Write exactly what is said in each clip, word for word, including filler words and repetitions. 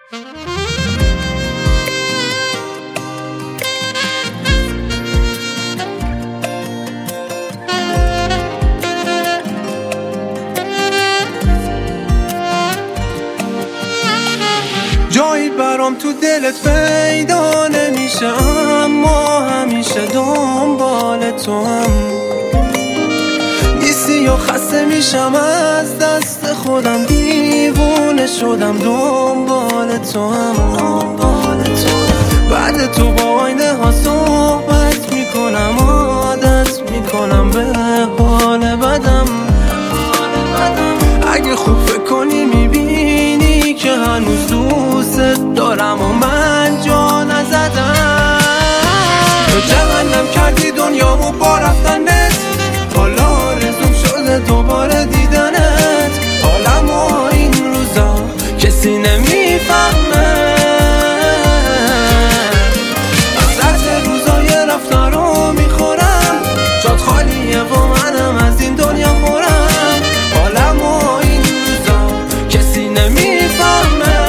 جایی برام تو دلت پیدا نمیشه، اما همیشه دنبال تو هم نیستی یا خسته میشم از دست خودم، دیوونه شدم دنبال تو هم. بعد تو با آینه ها صحبت میکنم، عادت میکنم به حال بدم. اگه خوب فکر کنی میبینی که هنوز دوست دارم و من جا نزدم. تو جهنم کردی دنیامو با رفتنت، حالا آرزوم شده دوباره دیدنت. حالمو این روزا کسی نمیفهمه، حسرت روزای رفتن رو میخورم، جات خالیه و منم از این دنیا خورم. حالمو این روزا کسی نمیفهمه.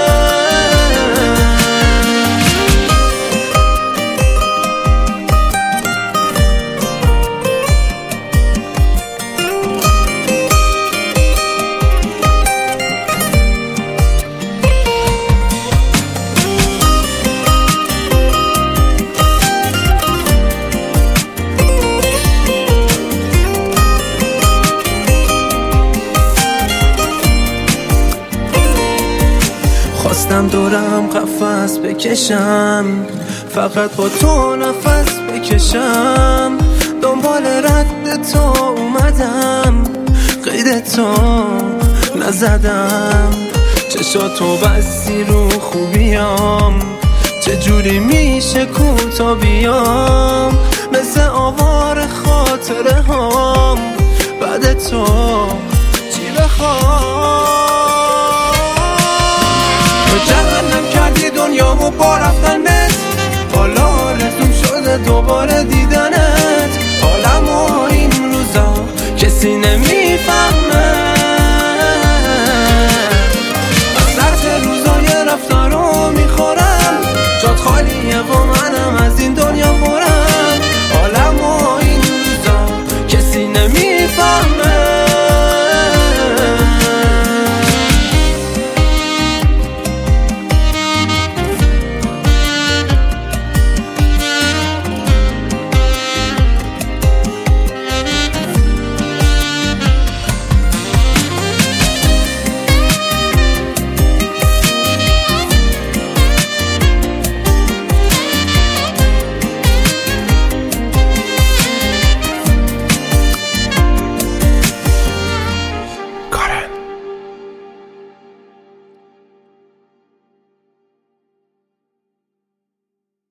خواستم دورم قفس بکشم، فقط با تو نفس بکشم. دنبال رد تو اومدم، قید تو نزدم. چشاتو بستی رو خوبیام، چجوری میشه کوتا بیام؟ مثل آوار خاطره هام، بعد تو چی بخوام؟ جهنم کردی دنیامو با رفتنت، حالا آرزوم شده دوباره دیدنت.